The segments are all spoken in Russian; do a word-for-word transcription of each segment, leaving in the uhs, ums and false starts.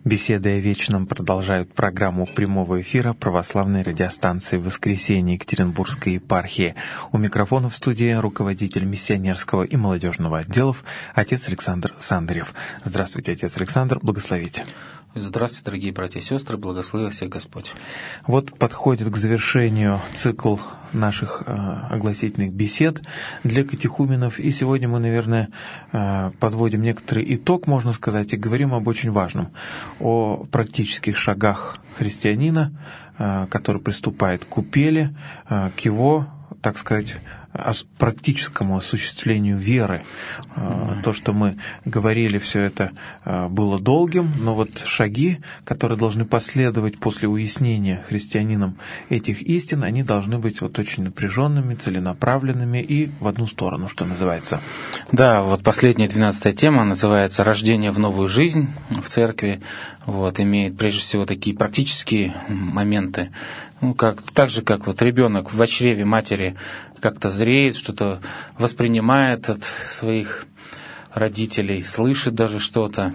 Беседы о вечном продолжают программу прямого эфира православной радиостанции «Воскресенье» Екатеринбургской епархии. У микрофона в студии руководитель миссионерского и молодежного отделов отец Александр Сандарев. Здравствуйте, отец Александр, благословите. Здравствуйте, дорогие братья и сестры, благослови всех Господь. Вот подходит к завершению цикл наших э, огласительных бесед для катехуменов, и сегодня мы, наверное, э, подводим некоторый итог, можно сказать, и говорим об очень важном, о практических шагах христианина, э, который приступает к купели, э, к его, так сказать, практическому осуществлению веры. Mm-hmm. То, что мы говорили, все это было долгим, но вот шаги, которые должны последовать после уяснения христианином этих истин, они должны быть вот очень напряженными, целенаправленными и в одну сторону, что называется. Да, вот последняя двенадцатая тема называется «Рождение в новую жизнь» в церкви. Вот, имеет прежде всего такие практические моменты. Ну, как, так же, как вот ребенок в чреве матери как-то зреет, что-то воспринимает от своих родителей, слышит даже что-то.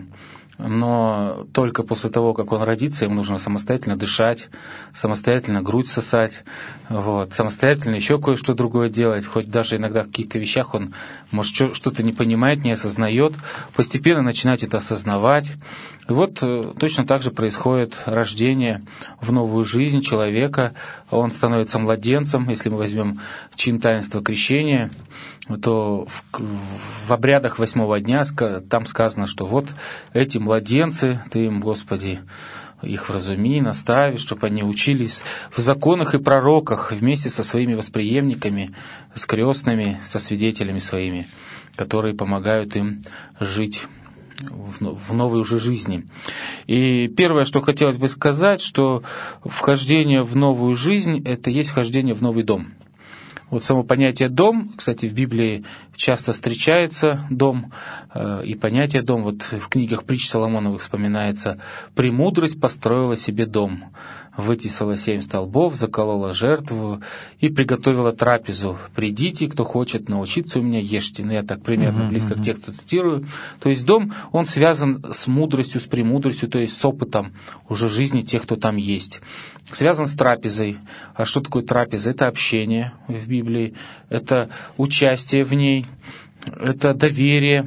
Но только после того, как он родится, ему нужно самостоятельно дышать, самостоятельно грудь сосать, вот, самостоятельно еще кое-что другое делать, хоть даже иногда в каких-то вещах он, может, что-то не понимает, не осознает, постепенно начинать это осознавать. И вот точно так же происходит рождение в новую жизнь человека. Он становится младенцем, если мы возьмем чин таинства крещения, то в, в обрядах восьмого дня там сказано, что вот эти младенцы, Ты им, Господи, их вразуми, настави, чтобы они учились в законах и пророках вместе со своими восприемниками, с крестными, со свидетелями своими, которые помогают им жить в новой уже жизни. И первое, что хотелось бы сказать, что вхождение в новую жизнь – это есть вхождение в новый дом. Вот само понятие «дом», кстати, в Библии часто встречается «дом», и понятие «дом», вот в книгах притч Соломоновых вспоминается: «Премудрость построила себе дом, вытесала семь столбов, заколола жертву и приготовила трапезу. Придите, кто хочет научиться у меня, ешьте». Ну, я так примерно близко к тексту цитирую. То есть дом, он связан с мудростью, с премудростью, то есть с опытом уже жизни тех, кто там есть. Связан с трапезой. А что такое трапеза? Это общение в Библии, это участие в ней, это доверие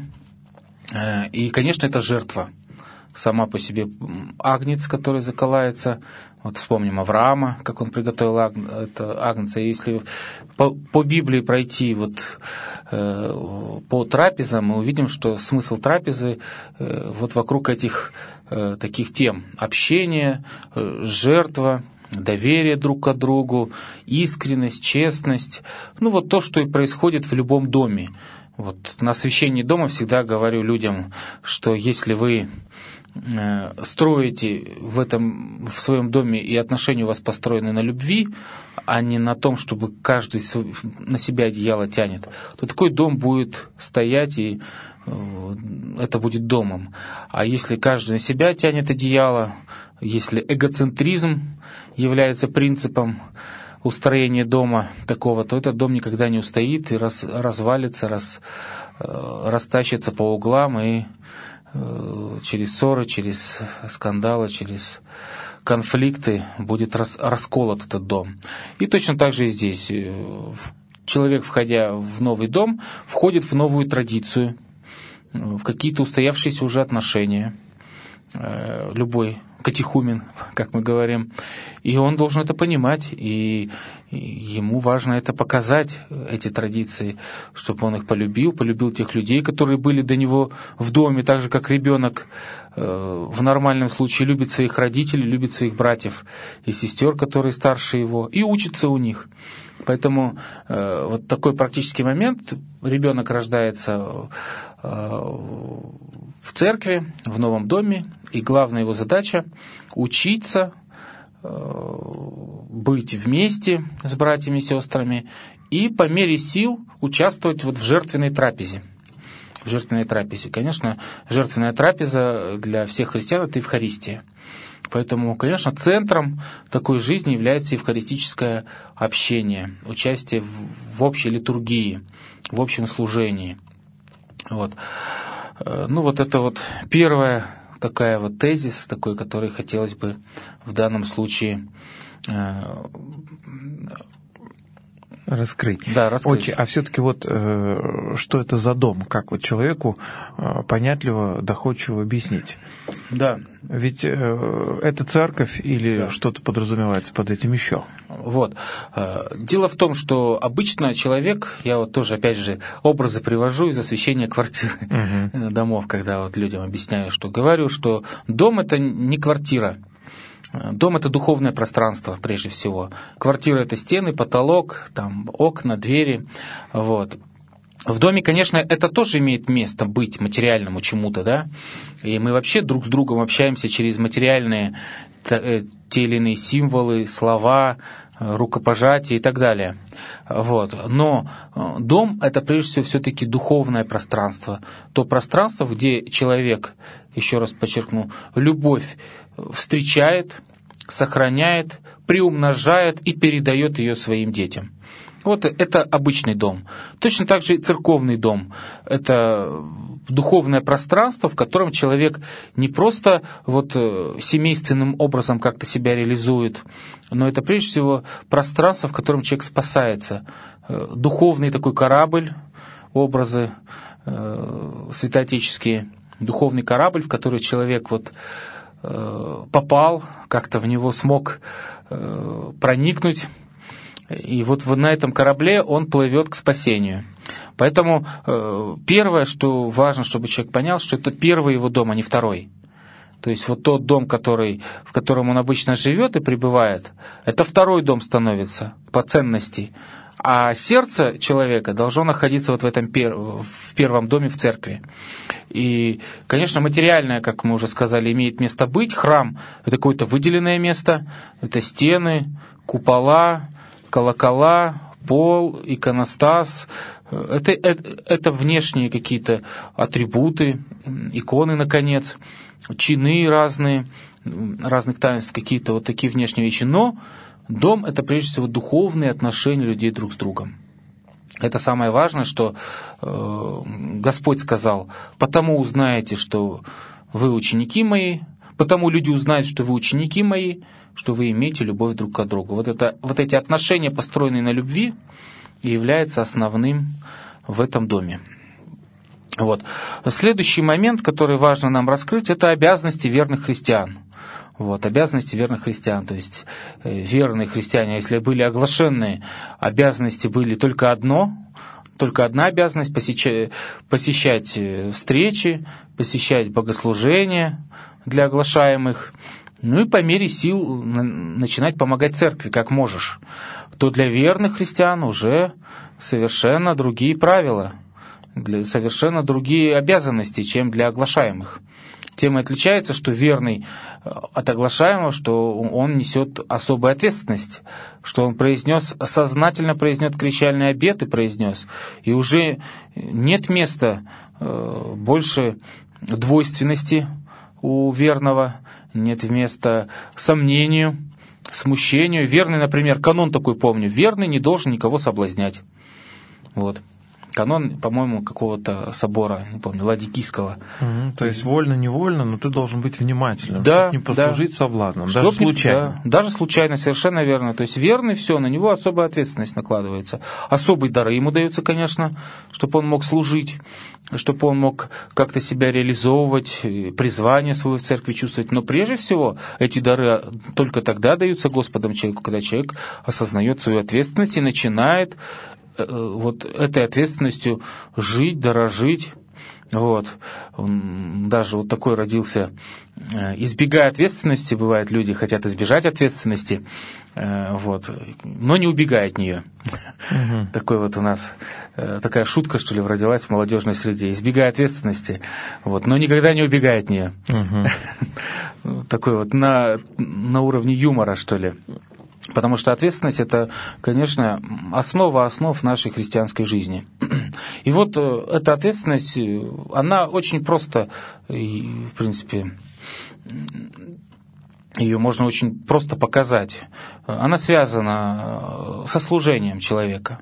и, конечно, это жертва. Сама по себе агнец, который заколается. Вот вспомним Авраама, как он приготовил аг... это агнца. Если по, по Библии пройти вот, э, по трапезам, мы увидим, что смысл трапезы э, вот вокруг этих э, таких тем: общение, э, жертва, доверие друг к другу, искренность, честность. Ну вот то, что и происходит в любом доме. Вот на освящении дома всегда говорю людям, что если вы строите в этом, в своем доме, и отношения у вас построены на любви, а не на том, чтобы каждый на себя одеяло тянет, то такой дом будет стоять, и это будет домом. А если каждый на себя тянет одеяло, если эгоцентризм является принципом устроения дома такого, то этот дом никогда не устоит и раз, развалится, раз, растащится по углам, и через ссоры, через скандалы, через конфликты будет рас, расколот этот дом. И точно так же и здесь. Человек, входя в новый дом, входит в новую традицию, в какие-то устоявшиеся уже отношения. Любой катехумен, как мы говорим, и он должен это понимать, и ему важно это показать, эти традиции, чтобы он их полюбил, полюбил тех людей, которые были до него в доме, так же, как ребенок в нормальном случае любит своих родителей, любит своих братьев и сестер, которые старше его, и учится у них. Поэтому э, вот такой практический момент: ребенок рождается э, в церкви, в новом доме, и главная его задача — учиться, э, быть вместе с братьями и сестрами и по мере сил участвовать вот в жертвенной трапезе. В жертвенной трапезе. Конечно, жертвенная трапеза для всех христиан — это Евхаристия. Поэтому, конечно, центром такой жизни является евхаристическое общение, участие в общей литургии, в общем служении. Вот. Ну вот это вот первое такая вот тезис, такой, который хотелось бы в данном случае раскрыть. Да, раскрыть. Отче, а все-таки вот э, что это за дом? Как вот человеку э, понятливо, доходчиво объяснить? Да. Ведь э, это церковь или да. что-то подразумевается под этим еще? Вот. Дело в том, что обычно человек, я вот тоже, опять же, образы привожу из освещения квартиры, угу. домов, когда вот людям объясняю, что говорю, что дом – это не квартира. Дом – это духовное пространство, прежде всего. Квартира – это стены, потолок, там, окна, двери. Вот. В доме, конечно, это тоже имеет место быть материальному чему-то, да? И мы вообще друг с другом общаемся через материальные те или иные символы, слова, рукопожатия и так далее. Вот. Но дом – это, прежде всего, все-таки духовное пространство. То пространство, где человек, еще раз подчеркну, любовь встречает, сохраняет, приумножает и передает ее своим детям. Вот это обычный дом. Точно так же и церковный дом. Это духовное пространство, в котором человек не просто вот семейственным образом как-то себя реализует, но это прежде всего пространство, в котором человек спасается. Духовный такой корабль, образы святоотеческие, духовный корабль, в который человек вот попал, как-то в него смог проникнуть, и вот на этом корабле он плывет к спасению. Поэтому первое, что важно, чтобы человек понял, что это первый его дом, а не второй. То есть вот тот дом, который, в котором он обычно живет и пребывает, это второй дом становится по ценности. А сердце человека должно находиться вот в этом пер... в первом доме, в церкви. И, конечно, материальное, как мы уже сказали, имеет место быть. Храм – это какое-то выделенное место. Это стены, купола, колокола, пол, иконостас. Это, это, это внешние какие-то атрибуты, иконы, наконец, чины разные, разных таинств, какие-то вот такие внешние вещи. Но дом – это прежде всего духовные отношения людей друг с другом. Это самое важное, что э, Господь сказал: «Потому узнаете, что вы ученики мои, потому люди узнают, что вы ученики мои, что вы имеете любовь друг к другу». Вот, это, вот эти отношения, построенные на любви, являются основным в этом доме. Вот. Следующий момент, который важно нам раскрыть, это обязанности верных христиан. Вот, обязанности верных христиан, то есть э, верные христиане, если были оглашенные, обязанности были только одно, только одна обязанность посещать, посещать встречи, посещать богослужения для оглашаемых, ну и по мере сил начинать помогать церкви, как можешь. То для верных христиан уже совершенно другие правила, для, совершенно другие обязанности, чем для оглашаемых. Тем и отличается, что верный от оглашаемого, что он несет особую ответственность, что он произнес, сознательно произнес крещальный обет и произнес, и уже нет места больше двойственности у верного, нет места сомнению, смущению. Верный, например, канон такой помню: верный не должен никого соблазнять. Вот. Канон, по-моему, какого-то собора, не помню, Ладикийского. Угу, то есть вольно-невольно, но ты должен быть внимательным, да, чтобы не послужить да. соблазном, Чтоб даже не, случайно. Да, даже случайно, совершенно верно. То есть верный, все, на него особая ответственность накладывается. Особые дары ему даются, конечно, чтобы он мог служить, чтобы он мог как-то себя реализовывать, призвание свое в церкви чувствовать. Но прежде всего эти дары только тогда даются Господом человеку, когда человек осознает свою ответственность и начинает вот этой ответственностью жить, дорожить. Вот. Даже вот такой родился, избегая ответственности, бывает, люди хотят избежать ответственности, вот, но не убегая от нее. Угу. Такой вот у нас, такая шутка, что ли, родилась в молодежной среде: избегая ответственности, вот, но никогда не убегая от нее. Угу. Такой вот на, на уровне юмора, что ли. Потому что ответственность – это, конечно, основа основ нашей христианской жизни. И вот эта ответственность, она очень просто, в принципе, ее можно очень просто показать. Она связана со служением человека.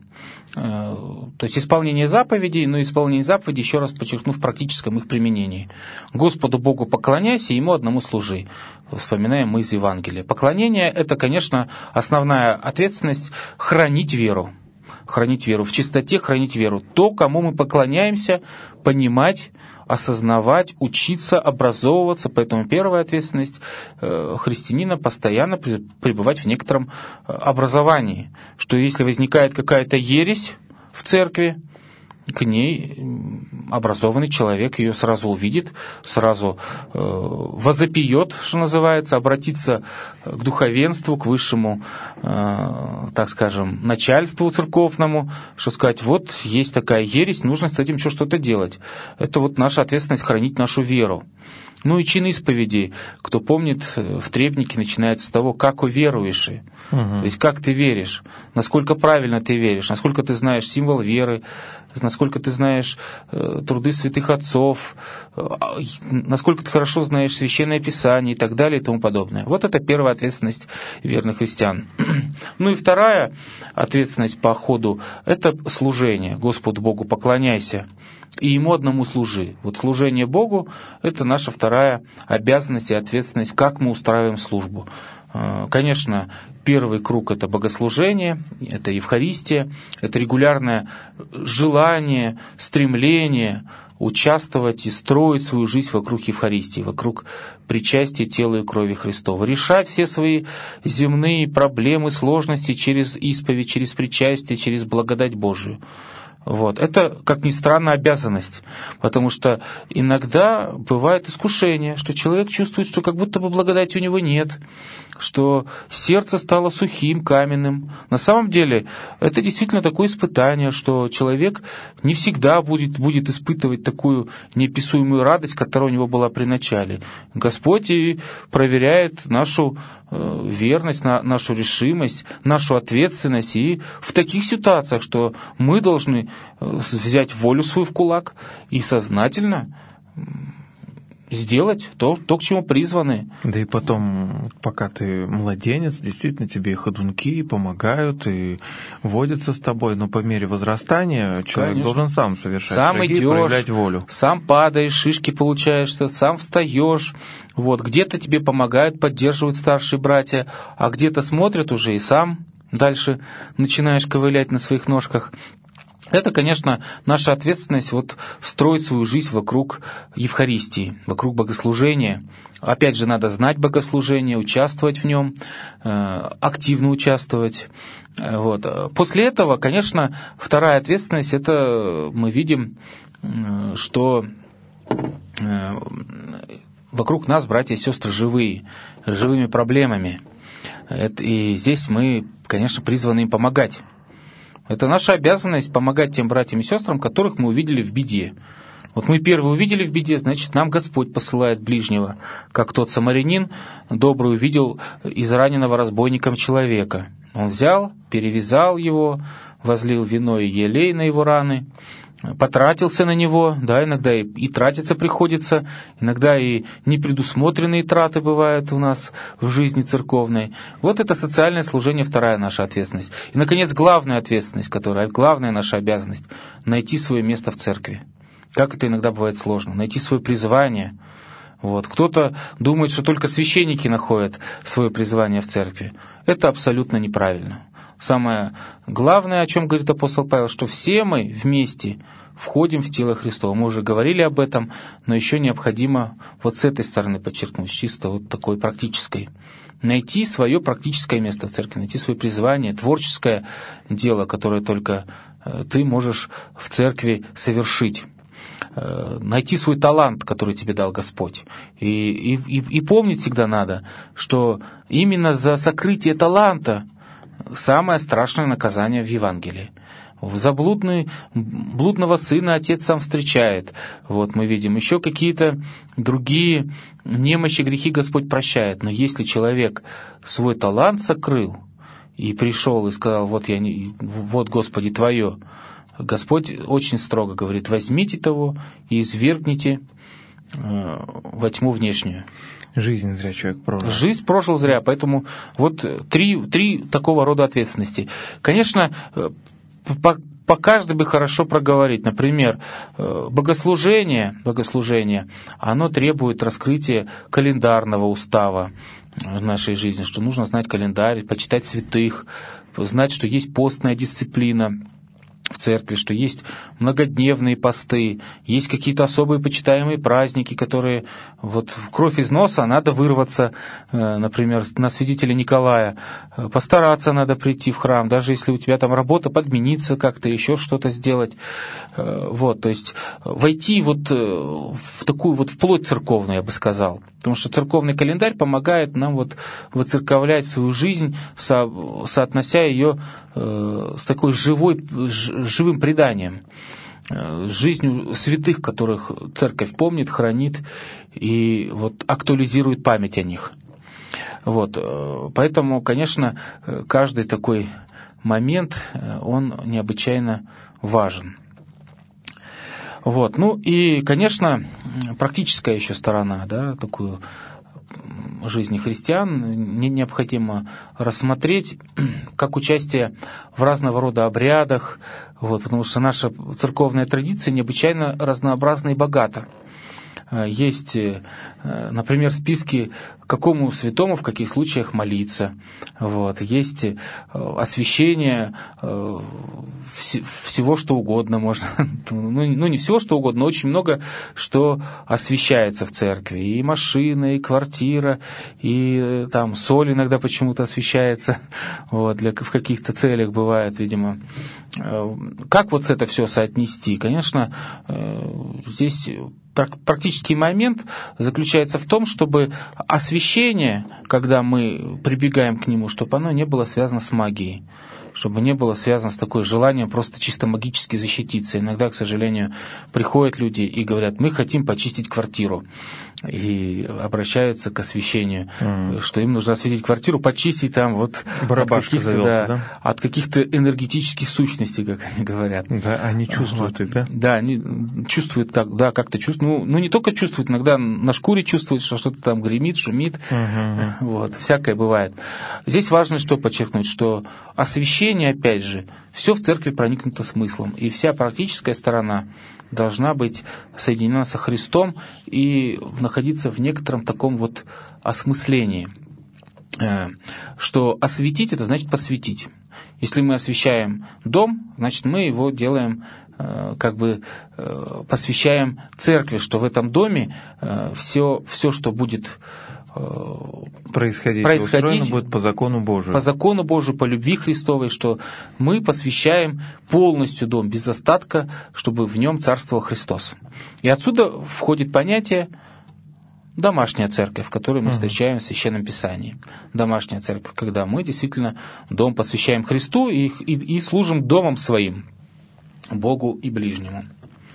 То есть исполнение заповедей, но исполнение заповедей, еще раз подчеркну, в практическом их применении. Господу Богу поклоняйся, Ему одному служи. Вспоминаем мы из Евангелия. Поклонение – это, конечно, основная ответственность хранить веру. Хранить веру, в чистоте хранить веру. То, кому мы поклоняемся, понимать, осознавать, учиться, образовываться. Поэтому первая ответственность христианина – постоянно пребывать в некотором образовании. Что если возникает какая-то ересь в церкви, к ней образованный человек ее сразу увидит, сразу э, возопьет, что называется, обратится к духовенству, к высшему, э, так скажем, начальству церковному, что сказать, вот есть такая ересь, нужно с этим что-то делать. Это вот наша ответственность хранить нашу веру. Ну и чин исповеди, кто помнит, в требнике начинается с того, как уверуешь. Угу. То есть как ты веришь, насколько правильно ты веришь, насколько ты знаешь символ веры, насколько ты знаешь э, труды святых отцов, э, насколько ты хорошо знаешь Священное Писание и так далее и тому подобное. Вот это первая ответственность верных христиан. Ну и вторая ответственность по ходу – это служение. Господу Богу поклоняйся и Ему одному служи. Вот служение Богу – это наша вторая обязанность и ответственность, как мы устраиваем службу. Конечно, первый круг – это богослужение, это Евхаристия, это регулярное желание, стремление участвовать и строить свою жизнь вокруг Евхаристии, вокруг причастия тела и крови Христова, решать все свои земные проблемы, сложности через исповедь, через причастие, через благодать Божию. Вот. Это, как ни странно, обязанность, потому что иногда бывает искушение, что человек чувствует, что как будто бы благодати у него нет, что сердце стало сухим, каменным. На самом деле это действительно такое испытание, что человек не всегда будет, будет испытывать такую неописуемую радость, которая у него была при начале. Господь и проверяет нашу верность, нашу решимость, нашу ответственность и в таких ситуациях, что мы должны взять волю свою в кулак и сознательно сделать то, то, к чему призваны. Да и потом, пока ты младенец, действительно тебе и ходунки помогают, и водятся с тобой, но по мере возрастания человек Конечно. Должен сам совершать сам шаги идешь, и проявлять волю. Сам падаешь, шишки получаешь, сам встаешь. Вот, где-то тебе помогают, поддерживают старшие братья, а где-то смотрят уже и сам дальше начинаешь ковылять на своих ножках. Это, конечно, наша ответственность вот строить свою жизнь вокруг Евхаристии, вокруг богослужения. Опять же, надо знать богослужение, участвовать в нем, активно участвовать. Вот. После этого, конечно, вторая ответственность, это мы видим, что вокруг нас братья и сестры живые, живыми проблемами. И здесь мы, конечно, призваны им помогать. Это наша обязанность помогать тем братьям и сестрам, которых мы увидели в беде. Вот мы первые увидели в беде, значит, нам Господь посылает ближнего, как тот самарянин добрый увидел израненного разбойником человека. Он взял, перевязал его, возлил вино и елей на его раны, потратился на него, да, иногда и, и тратиться приходится, иногда и непредусмотренные траты бывают у нас в жизни церковной. Вот это социальное служение, вторая наша ответственность. И, наконец, главная ответственность, которая, главная наша обязанность – найти свое место в церкви. Как это иногда бывает сложно, найти свое призвание. Вот. Кто-то думает, что только священники находят свое призвание в церкви. Это абсолютно неправильно. Самое главное, о чем говорит апостол Павел, что все мы вместе входим в тело Христово. Мы уже говорили об этом, но еще необходимо вот с этой стороны подчеркнуть, чисто вот такой практической. Найти свое практическое место в церкви, найти свое призвание, творческое дело, которое только ты можешь в церкви совершить. Найти свой талант, который тебе дал Господь. И, и, и помнить всегда надо, что именно за сокрытие таланта самое страшное наказание в Евангелии. За блудный, блудного сына отец сам встречает. Вот мы видим еще какие-то другие немощи, грехи Господь прощает. Но если человек свой талант сокрыл и пришел и сказал, вот, я не, вот Господи, Твое, Господь очень строго говорит, возьмите того и извергните во тьму внешнюю. Жизнь зря человек прожил. Жизнь прожил зря, поэтому вот три, три такого рода ответственности. Конечно, по, по каждой бы хорошо проговорить. Например, богослужение, богослужение, оно требует раскрытия календарного устава в нашей жизни, что нужно знать календарь, почитать святых, знать, что есть постная дисциплина в церкви, что есть многодневные посты, есть какие-то особые почитаемые праздники, которые вот в кровь из носа надо вырваться, например, на святителя Николая, постараться надо прийти в храм, даже если у тебя там работа, подмениться как-то, еще что-то сделать. Вот, то есть войти вот в такую вот вплоть церковную, я бы сказал. Потому что церковный календарь помогает нам вот выцерковлять свою жизнь, со, соотнося ее э, с такой живой, ж, живым преданием, э, с жизнью святых, которых церковь помнит, хранит и вот актуализирует память о них. Вот, э, поэтому, конечно, каждый такой момент, он необычайно важен. Вот. Ну и, конечно, практическая еще сторона, да, такую жизни христиан необходимо рассмотреть как участие в разного рода обрядах, вот, потому что наша церковная традиция необычайно разнообразна и богата. Есть, например, списки, какому святому в каких случаях молиться. Вот. Есть освящение всего, что угодно можно. Ну, не всего, что угодно, но очень много, что освящается в церкви. И машина, и квартира, и там соль иногда почему-то освящается. Вот, для, в каких-то целях бывает, видимо. Как вот это все соотнести? Конечно, здесь практический момент заключается в том, чтобы освящение, когда мы прибегаем к нему, чтобы оно не было связано с магией, чтобы не было связано с такой желанием просто чисто магически защититься. Иногда, к сожалению, приходят люди и говорят: мы хотим почистить квартиру. И обращаются к освящению, mm. что им нужно осветить квартиру, почистить там вот от каких-то, завелся, да, да? от каких-то энергетических сущностей, как они говорят. Да, они чувствуют вот. это, да? Да, они чувствуют так, да, как-то чувствуют. Ну, ну, не только чувствуют, иногда на шкуре чувствуют, что что-то там гремит, шумит. Uh-huh. Вот, всякое бывает. Здесь важно что подчеркнуть, что освящение, опять же, все в церкви проникнуто смыслом, и вся практическая сторона должна быть соединена со Христом и находиться в некотором таком вот осмыслении, что осветить — это значит посвятить. Если мы освящаем дом, значит, мы его делаем, как бы посвящаем церкви, что в этом доме все, все что будет происходить, происходить будет по закону Божию. По закону Божию, по любви Христовой, что мы посвящаем полностью дом, без остатка, чтобы в нем царствовал Христос. И отсюда входит понятие домашняя церковь, которую мы uh-huh. встречаем в Священном Писании. Домашняя церковь, когда мы действительно дом посвящаем Христу и, и, и служим домом своим, Богу и ближнему.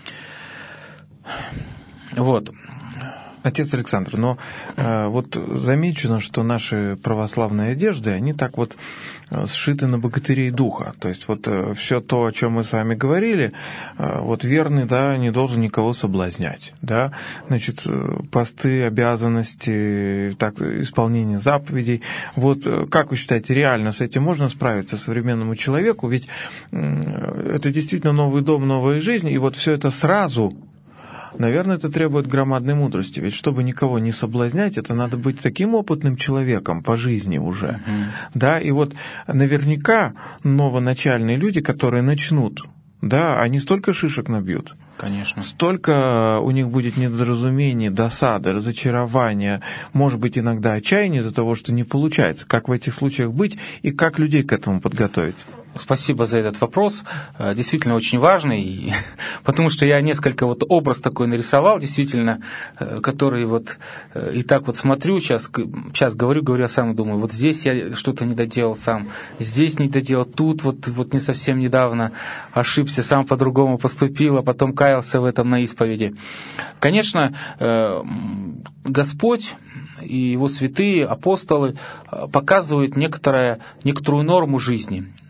Вот. Отец Александр, но э, вот замечено, что наши православные одежды, они так вот сшиты на богатырей духа. То есть вот э, все то, о чем мы с вами говорили, э, вот верный, да, не должен никого соблазнять, да, значит, посты, обязанности, так, исполнение заповедей. Вот э, как вы считаете, реально с этим можно справиться современному человеку? Ведь э, это действительно новый дом, новая жизнь, и вот все это сразу... Наверное, это требует громадной мудрости, ведь чтобы никого не соблазнять, это надо быть таким опытным человеком по жизни уже. Uh-huh. Да, и вот наверняка новоначальные люди, которые начнут, да, они столько шишек набьют. Конечно. Столько у них будет недоразумений, досады, разочарования, может быть, иногда отчаяния из-за того, что не получается. Как в этих случаях быть и как людей к этому подготовить? Спасибо за этот вопрос. Действительно очень важный, потому что я несколько вот образ такой нарисовал, действительно, который вот и так вот смотрю, сейчас, сейчас говорю, говорю, я сам думаю, вот здесь я что-то не доделал сам, здесь не доделал, тут вот, вот не совсем недавно ошибся, сам по-другому поступил, а потом каялся в этом на исповеди. Конечно, Господь и его святые апостолы показывают некоторое, некоторую норму жизни.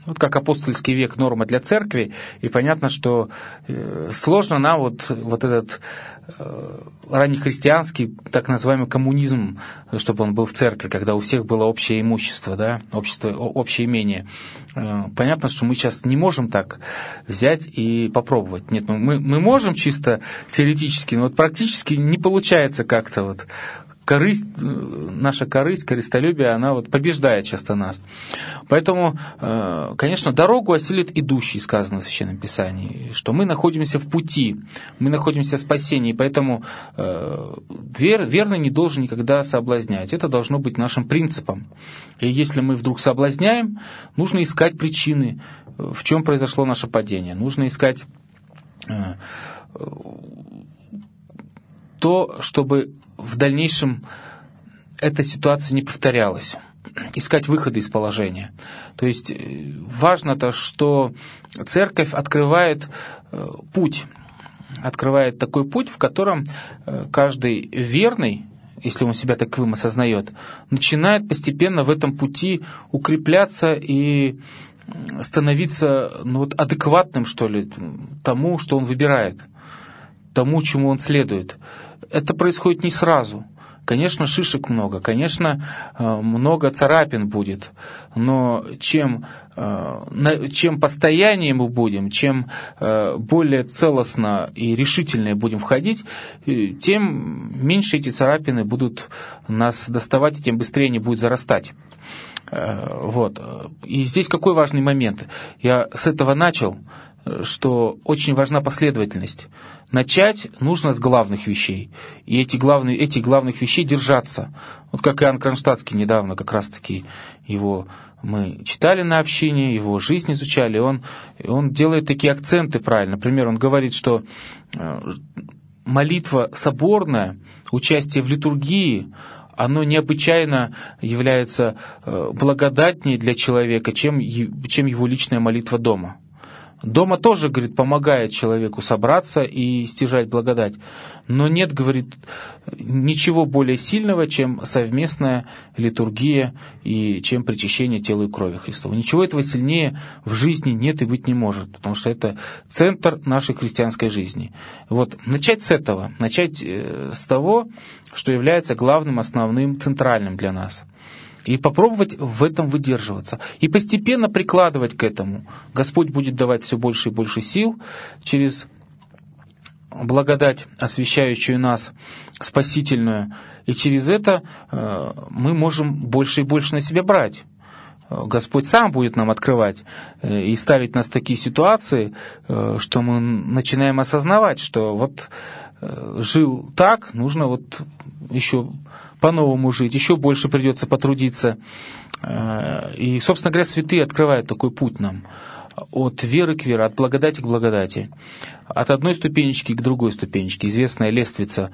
Вот как апостольский век норма для церкви, и понятно, что сложно нам вот, вот этот раннехристианский, так называемый коммунизм, чтобы он был в церкви, когда у всех было общее имущество, да, общество, общее имение. Понятно, что мы сейчас не можем так взять и попробовать. Нет, мы, мы можем чисто теоретически, но вот практически не получается как-то вот. Корысть, наша корысть, корыстолюбие, она вот побеждает часто нас. Поэтому, конечно, дорогу осилит идущий, сказано в Священном Писании, что мы находимся в пути, мы находимся в спасении, поэтому вер, верный не должен никогда соблазнять. Это должно быть нашим принципом. И если мы вдруг соблазняем, нужно искать причины, в чем произошло наше падение. Нужно искать то, чтобы в дальнейшем эта ситуация не повторялась. Искать выходы из положения. То есть важно то, что церковь открывает путь, открывает такой путь, в котором каждый верный, если он себя таковым осознает, начинает постепенно в этом пути укрепляться и становиться ну, вот, адекватным, что ли, тому, что он выбирает, тому, чему он следует. Это происходит не сразу. Конечно, шишек много, конечно, много царапин будет, но чем, чем постояннее мы будем, чем более целостно и решительно будем входить, тем меньше эти царапины будут нас доставать, и тем быстрее они будут зарастать. Вот. И здесь какой важный момент? Я с этого начал, что очень важна последовательность. Начать нужно с главных вещей. И эти главные, этих главных вещей держаться. Вот как Иоанн Кронштадтский недавно как раз-таки его мы читали на общине, его жизнь изучали, он, он делает такие акценты правильно. Например, он говорит, что молитва соборная, участие в литургии, оно необычайно является благодатнее для человека, чем, чем его личная молитва дома. Дома тоже, говорит, помогает человеку собраться и стяжать благодать. Но нет, говорит, ничего более сильного, чем совместная литургия и чем причащение тела и крови Христова. Ничего этого сильнее в жизни нет и быть не может, потому что это центр нашей христианской жизни. Вот начать с этого, начать с того, что является главным, основным, центральным для нас. И попробовать в этом выдерживаться. И постепенно прикладывать к этому. Господь будет давать все больше и больше сил через благодать, освящающую нас, спасительную. И через это мы можем больше и больше на себя брать. Господь сам будет нам открывать и ставить нас в такие ситуации, что мы начинаем осознавать, что вот жил так, нужно вот еще по-новому жить, еще больше придется потрудиться. И, собственно говоря, святые открывают такой путь нам. От веры к вере, от благодати к благодати. От одной ступенечки к другой ступенечке. Известная лествица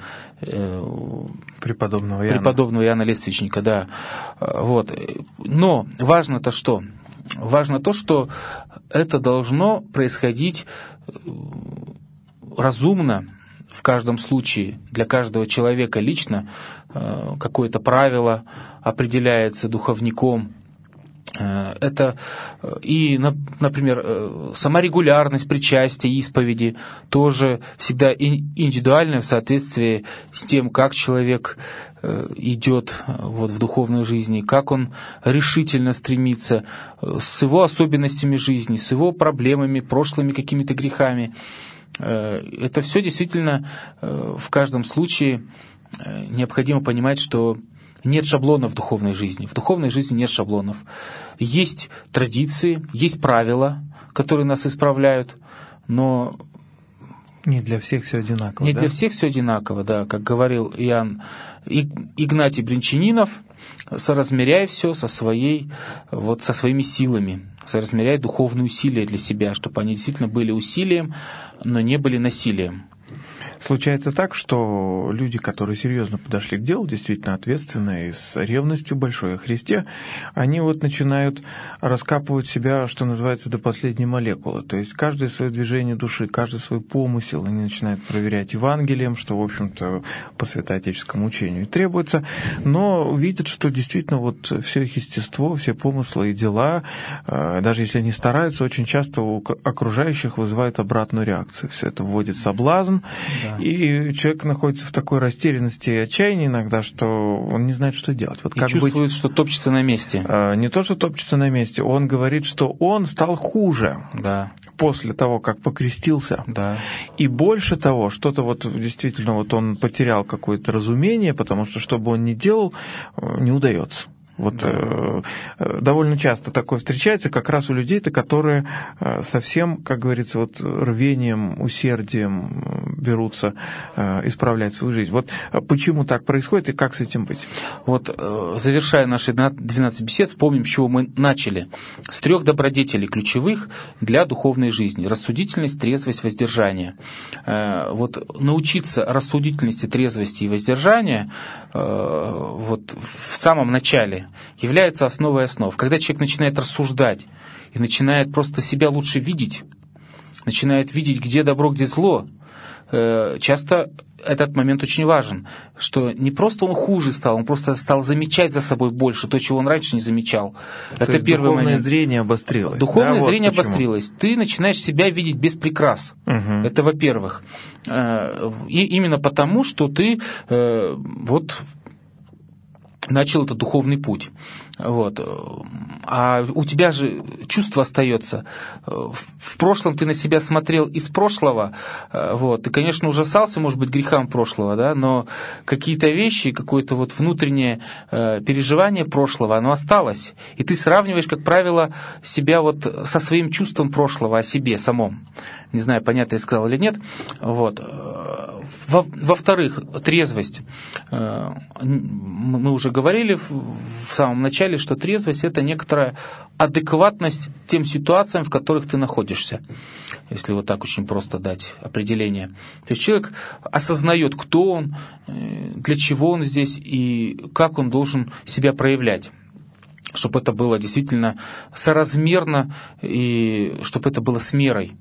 преподобного Иоанна, преподобного Иоанна Лествичника, да. Вот. Но важно-то что? Важно то, что это должно происходить разумно, в каждом случае, для каждого человека лично какое-то правило определяется духовником. Это и, например, сама регулярность причастия, исповеди тоже всегда индивидуальная в соответствии с тем, как человек идет вот в духовной жизни, как он решительно стремится, с его особенностями жизни, с его проблемами, прошлыми какими-то грехами. Это все действительно в каждом случае необходимо понимать, что нет шаблонов в духовной жизни. В духовной жизни нет шаблонов. Есть традиции, есть правила, которые нас исправляют, но не для всех все одинаково. Не да? для всех все одинаково, да, как говорил Иоанн Игнатий Брянчанинов, соразмеряй все со своей, вот со своими силами, соразмеряй духовные усилия для себя, чтобы они действительно были усилием, но не были насилием. случается так, что люди, которые серьезно подошли к делу, действительно ответственные, и с ревностью большой о Христе, они вот начинают раскапывать себя, что называется, до последней молекулы. То есть каждое свое движение души, каждый свой помысел они начинают проверять Евангелием, что, в общем-то, по святоотеческому учению требуется, но видят, что действительно вот все их естество, все помыслы и дела, даже если они стараются, очень часто у окружающих вызывает обратную реакцию. Все это вводит в соблазн, да. И человек находится в такой растерянности и отчаянии иногда, что он не знает, что делать. Вот и как чувствует, быть... что топчется на месте. Не то, что топчется на месте, он говорит, что он стал хуже. Да. После того, как покрестился. Да. И больше того, что-то вот действительно вот он потерял какое-то разумение, потому что что бы он ни делал, не удается. Вот да. э, довольно часто такое встречается как раз у людей-то, которые э, совсем, как говорится, вот рвением, усердием берутся э, исправлять свою жизнь. Вот почему так происходит и как с этим быть? Вот э, завершая наши двенадцать бесед, вспомним, с чего мы начали. С трех добродетелей ключевых для духовной жизни. Рассудительность, трезвость, воздержание. Э, вот научиться рассудительности, трезвости и воздержания э, вот в самом начале является основой основ. Когда человек начинает рассуждать и начинает просто себя лучше видеть, начинает видеть, где добро, где зло, часто этот момент очень важен, что не просто он хуже стал, он просто стал замечать за собой больше, то, чего он раньше не замечал. То Это есть первый духовное момент. зрение обострилось. Духовное да, зрение вот обострилось. Ты начинаешь себя видеть без прикрас. Угу. Это во-первых. И именно потому, что ты вот начал этот духовный путь. Вот. А у тебя же чувство остается. В прошлом ты на себя смотрел из прошлого, вот. Ты, конечно, ужасался, может быть, грехам прошлого, да, но какие-то вещи, какое-то вот внутреннее переживание прошлого, оно осталось. И ты сравниваешь, как правило, себя вот со своим чувством прошлого о себе самом. Не знаю, понятно я сказал или нет. Вот. Во- во-вторых, трезвость. Мы уже говорили в самом начале, что трезвость – это некоторая адекватность тем ситуациям, в которых ты находишься. Если вот так очень просто дать определение. То есть человек осознает, кто он, для чего он здесь и как он должен себя проявлять. Чтобы это было действительно соразмерно и чтобы это было с мерой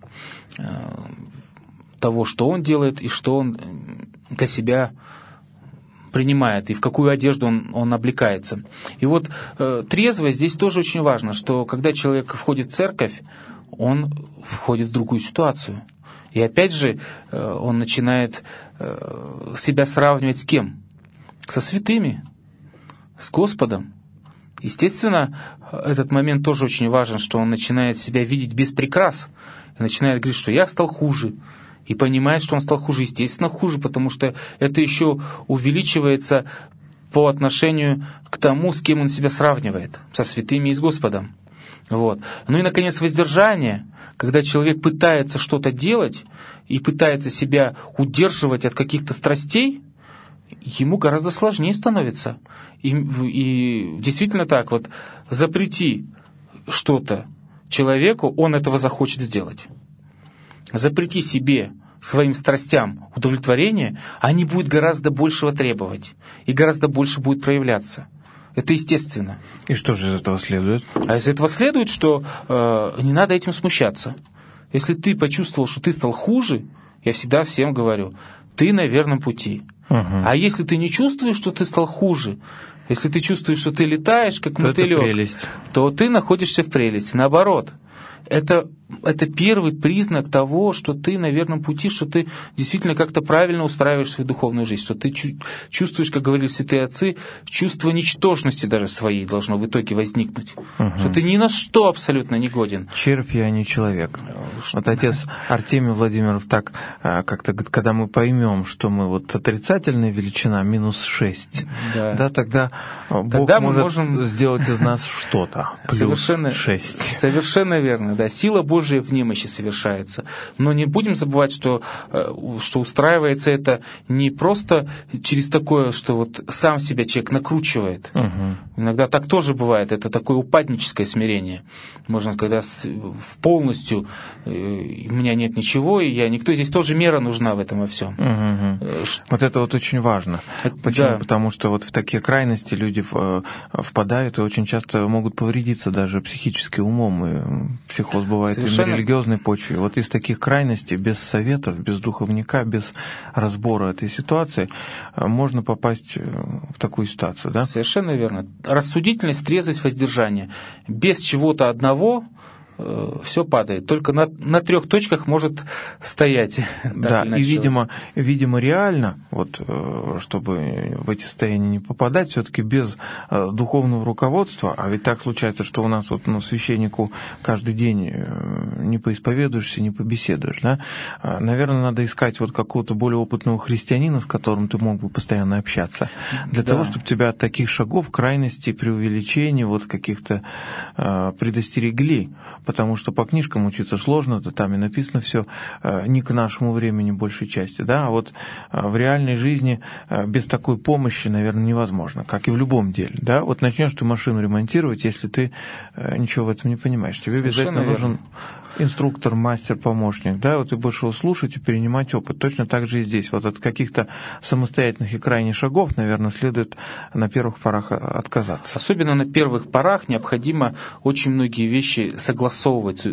того, что он делает и что он для себя принимает, и в какую одежду он, он облекается. И вот э, трезвость здесь тоже очень важно, что когда человек входит в церковь, он входит в другую ситуацию. И опять же, э, он начинает э, себя сравнивать с кем? Со святыми, с Господом. Естественно, этот момент тоже очень важен, что он начинает себя видеть без прикрас, и начинает говорить, что я стал хуже, и понимает, что он стал хуже, естественно, хуже, потому что это еще увеличивается по отношению к тому, с кем он себя сравнивает, со святыми и с Господом. Вот. Ну и, наконец, воздержание, когда человек пытается что-то делать и пытается себя удерживать от каких-то страстей, ему гораздо сложнее становится. И, и действительно так, вот запрети что-то человеку, он этого захочет сделать. Запрети себе, своим страстям удовлетворение, они будут гораздо большего требовать и гораздо больше будет проявляться. Это естественно. И что же из этого следует? А из этого следует, что э, не надо этим смущаться. Если ты почувствовал, что ты стал хуже, я всегда всем говорю, ты на верном пути. Угу. А если ты не чувствуешь, что ты стал хуже, если ты чувствуешь, что ты летаешь, как то мотылек, то ты находишься в прелести. Наоборот, это, это первый признак того, что ты на верном пути, что ты действительно как-то правильно устраиваешь свою духовную жизнь, что ты чувствуешь, как говорили святые отцы, чувство ничтожности даже своей должно в итоге возникнуть. Угу. Что ты ни на что абсолютно не годен. Червь я не человек. Вот отец Артемий Владимиров так как-то говорит, когда мы поймем, что мы вот отрицательная величина, минус шесть, да. Да, тогда Бог тогда может можем... сделать из нас что-то, плюс совершенно, шесть. Совершенно верно, да. Сила Божия в немощи совершается. Но не будем забывать, что, что устраивается это не просто через такое, что вот сам себя человек накручивает. Угу. Иногда так тоже бывает. Это такое упадническое смирение. Можно сказать, когда полностью у меня нет ничего, и я никто. Здесь тоже мера нужна в этом во всем. Угу. Ш... Вот это вот очень важно. Это, Почему? Да. Потому что вот в такие крайности люди впадают и очень часто могут повредиться даже психически умом. И психоз бывает Совершенно... и на религиозной почве. Вот из таких крайностей, без советов, без духовника, без разбора этой ситуации, можно попасть в такую ситуацию, да? Совершенно верно. Рассудительность, трезвость, воздержание. Без чего-то одного э, все падает. Только на, на трех точках может стоять. Да, и, видимо, видимо, реально, вот, чтобы в эти состояния не попадать, все-таки без э, духовного руководства, а ведь так случается, что у нас вот, ну, священнику каждый день не поисповедуешься, не побеседуешь, да? Наверное, надо искать вот какого-то более опытного христианина, с которым ты мог бы постоянно общаться, для да. того, чтобы тебя от таких шагов, крайностей, преувеличений, вот каких-то э, предостерегли, потому что по книжкам учиться сложно, да, там и написано все э, не к нашему времени большей части, да, а вот э, в реальной жизни э, без такой помощи, наверное, невозможно, как и в любом деле, да, вот начнешь ты машину ремонтировать, если ты э, ничего в этом не понимаешь, тебе Совершенно обязательно верно. нужен инструктор, мастер, помощник, да, вот ты будешь его слушать и перенимать опыт. Точно так же и здесь. Вот от каких-то самостоятельных и крайних шагов, наверное, следует на первых порах отказаться. Особенно на первых порах необходимо очень многие вещи согласовывать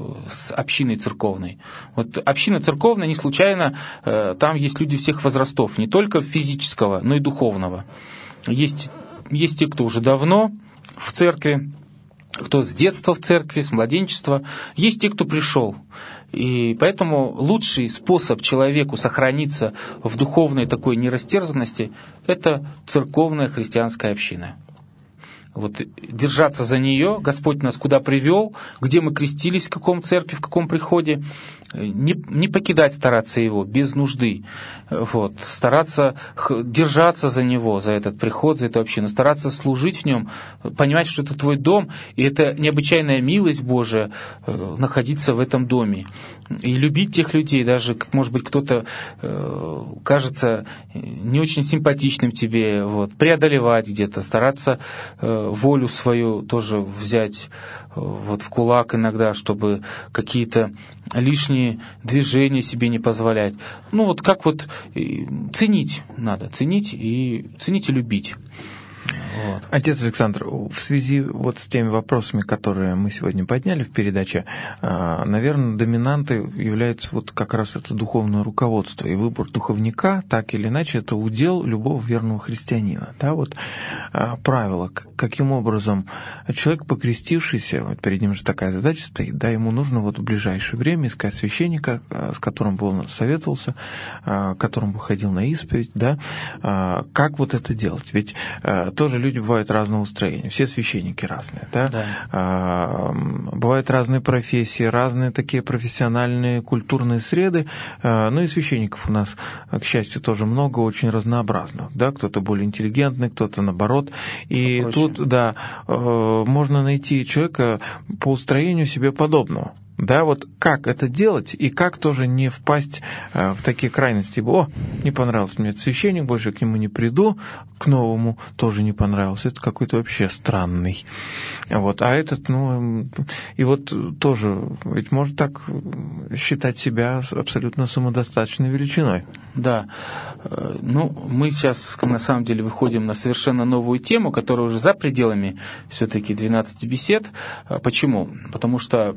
с общиной церковной. Вот община церковная не случайно, там есть люди всех возрастов, не только физического, но и духовного. Есть, есть те, кто уже давно в церкви, кто с детства в церкви, с младенчества. Есть те, кто пришел. И поэтому лучший способ человеку сохраниться в духовной такой нерастерзанности – это церковная христианская община. Вот, держаться за нее, Господь нас куда привел, где мы крестились, в каком церкви, в каком приходе, не, не покидать, стараться его без нужды, вот, стараться держаться за него, за этот приход, за эту общину, стараться служить в нем, понимать, что это твой дом, и это необычайная милость Божия находиться в этом доме. И любить тех людей, даже, как, может быть, кто-то э, кажется не очень симпатичным тебе, вот, преодолевать где-то, стараться э, волю свою тоже взять э, вот, в кулак иногда, чтобы какие-то лишние движения себе не позволять. Ну, вот как вот э, ценить надо, ценить и, ценить и любить. Вот. Отец Александр, в связи вот с теми вопросами, которые мы сегодня подняли в передаче, наверное, доминантой является вот как раз это духовное руководство. И выбор духовника, так или иначе, это удел любого верного христианина. Да, вот правило, каким образом человек, покрестившийся, вот перед ним же такая задача стоит, да, ему нужно вот в ближайшее время искать священника, с которым бы он советовался, которым бы ходил на исповедь, да, как вот это делать? Ведь тоже люди бывают разного устроения, все священники разные, да? Да. А, бывают разные профессии, разные такие профессиональные, культурные среды, а, ну и священников у нас, к счастью, тоже много, очень разнообразных, да, кто-то более интеллигентный, кто-то наоборот, и Попроще. Тут, да, можно найти человека по устроению себе подобного. Да, вот как это делать и как тоже не впасть в такие крайности. О, не понравился мне этот священник, больше к нему не приду, к новому тоже не понравился. Это какой-то вообще странный. Вот, а этот, ну, и вот тоже, ведь может так считать себя абсолютно самодостаточной величиной. Да, ну, мы сейчас на самом деле выходим на совершенно новую тему, которая уже за пределами все-таки двенадцати бесед. Почему? Потому что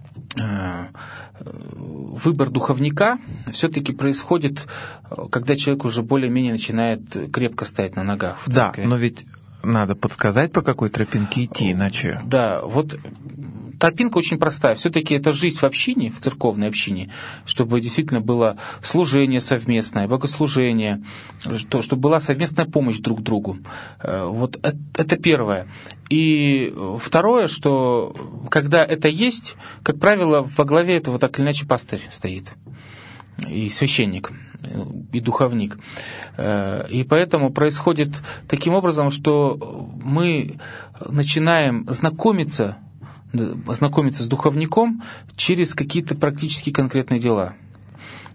выбор духовника все-таки происходит, когда человек уже более-менее начинает крепко стоять на ногах в церкви. Да, но ведь надо подсказать, по какой тропинке идти, иначе... Да, вот тропинка очень простая. Все-таки это жизнь в общине, в церковной общине, чтобы действительно было служение совместное, богослужение, чтобы была совместная помощь друг другу. Вот это первое. И второе, что когда это есть, как правило, во главе этого так или иначе пастырь стоит, и священник, и духовник. И поэтому происходит таким образом, что мы начинаем знакомиться, знакомиться с духовником через какие-то практически конкретные дела.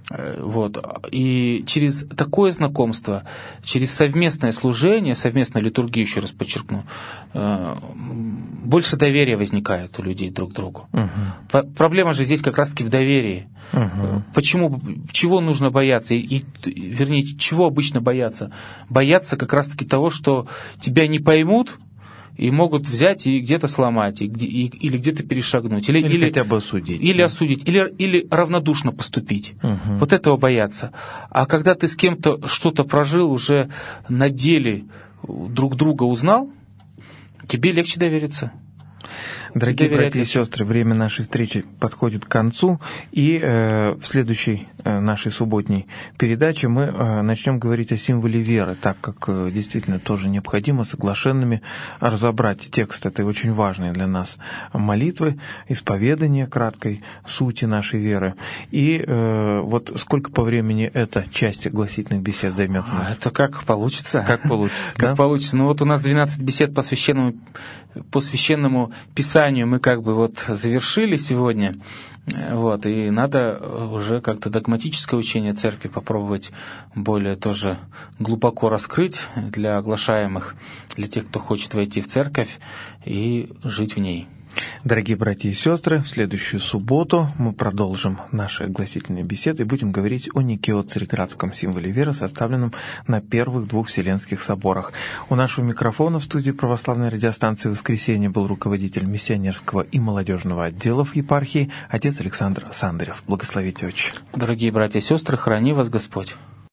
Вот. И через такое знакомство, через совместное служение, совместную литургию, еще раз подчеркну, больше доверия возникает у людей друг к другу. Угу. Проблема же здесь как раз-таки в доверии. Угу. Почему, чего нужно бояться? И, и, вернее, чего обычно бояться? Бояться как раз-таки того, что тебя не поймут, и могут взять и где-то сломать, и, и, или где-то перешагнуть. Или, или, или хотя бы осудить. Или осудить, или, или равнодушно поступить. Угу. Вот этого бояться. А когда ты с кем-то что-то прожил, уже на деле друг друга узнал, тебе легче довериться. Дорогие братья и сестры, время нашей встречи подходит к концу, и э, в следующей э, нашей субботней передаче мы э, начнем говорить о символе веры, так как э, действительно тоже необходимо соглашенными разобрать текст этой очень важной для нас молитвы, исповедания краткой сути нашей веры. И э, вот сколько по времени эта часть огласительных бесед займет у нас? А это как получится. Как получится, Как получится. Ну вот у нас двенадцать бесед по священному, по священному Писанию мы как бы вот завершили сегодня, вот, и надо уже как-то догматическое учение церкви попробовать более тоже глубоко раскрыть для оглашаемых, для тех, кто хочет войти в церковь и жить в ней. Дорогие братья и сестры, в следующую субботу мы продолжим наши огласительные беседы и будем говорить о Никео-Цареградском символе веры, составленном на первых двух Вселенских соборах. У нашего микрофона в студии православной радиостанции «Воскресенье» был руководитель миссионерского и молодежного отделов епархии отец Александр Сандарев. Благословите, отче. Дорогие братья и сестры, храни вас Господь.